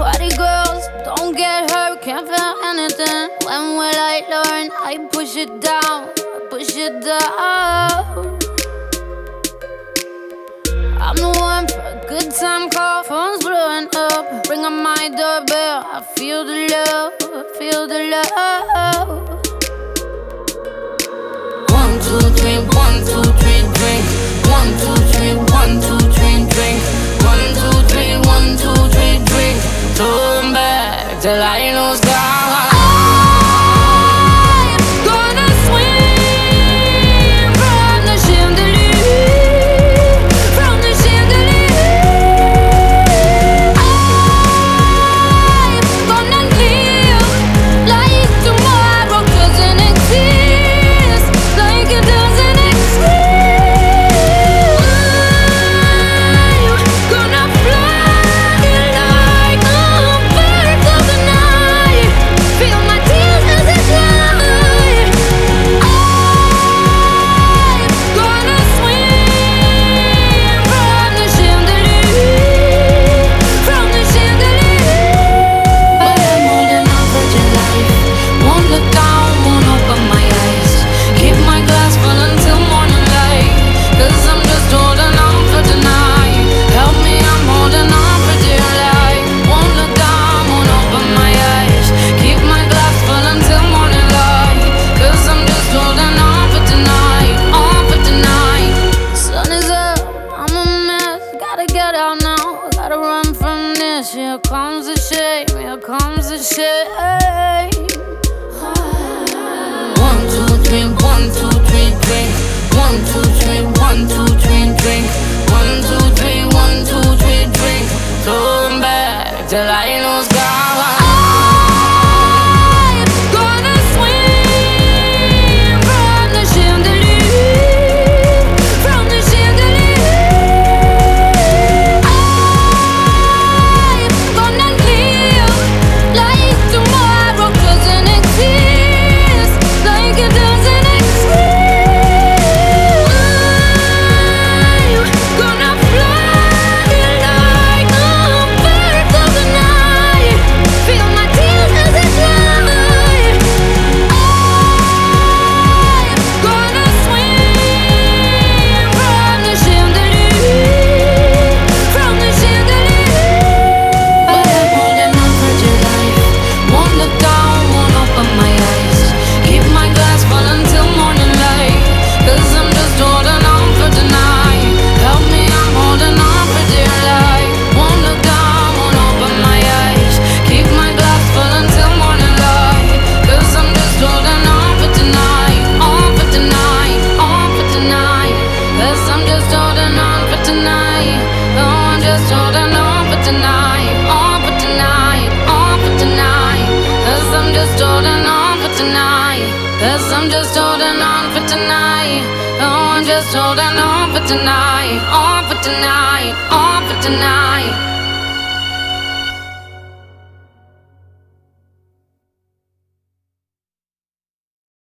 Party girls, don't get hurt, can't feel anything. When will I learn? I push it down, push it down. I'm the one for a good time call, phone's blowing up. Ring on my doorbell, I feel the love, I feel the love. 1, 2, 3, 1, 2, 3, drink. 1, 2, 3, 1, 2, 3, drink. 1, 2, 3, 1, 2, 3, drink. Turn back till I lose God. Here comes the shame, here comes the shame. 1, 2, 3, 1, 2, 3, drink. 1, 2, 3, 1, 2, 3, drink. 1, 2, 3, 1, 2, 3, drink. Turn back till I lose God. Cause I'm just holding on for tonight. Oh, I'm just holding on for tonight. On for tonight. On for tonight.